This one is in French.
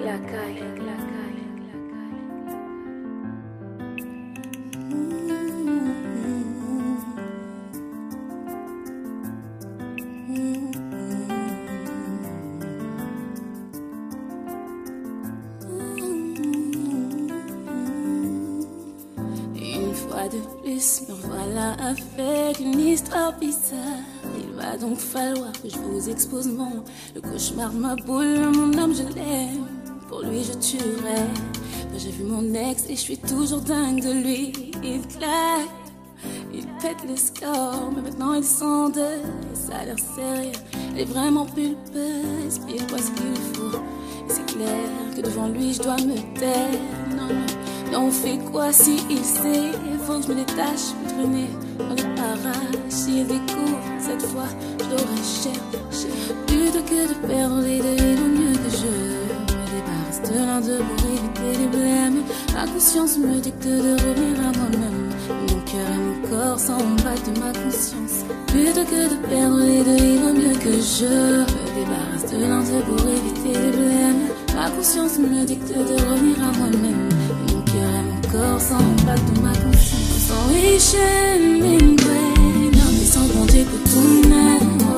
Une fois de plus, me voilà avec une histoire bizarre. Il va donc falloir que je vous expose le cauchemar de ma boule, mon homme je l'aime. Pour lui je tuerais. J'ai vu mon ex et je suis toujours dingue de lui. Il claque, il pète le score, mais maintenant il s'en deuil. Ça a l'air sérieux, elle est vraiment pulpeuse. Pile quoi ce qu'il faut. Et c'est clair que devant lui je dois me taire. Non, non, non, on fait quoi si il sait? Faut que je me détache, me traîner dans les parages. S'il découvre cette fois, je l'aurai cher. Plutôt que de perdre les deux, il vaut mieux que je me débarrasse de l'un d'eux pour éviter les blêmes. Ma conscience me dicte de revenir à moi-même. Mon cœur et mon corps s'embattent de ma conscience. Plutôt que de perdre les deux, il vaut mieux que je me débarrasse de l'un d'eux pour éviter les blêmes. Ma conscience me dicte de revenir à moi-même. Mon cœur et mon corps s'embattent de ma conscience. Sans riche, mais sans compter que tout même.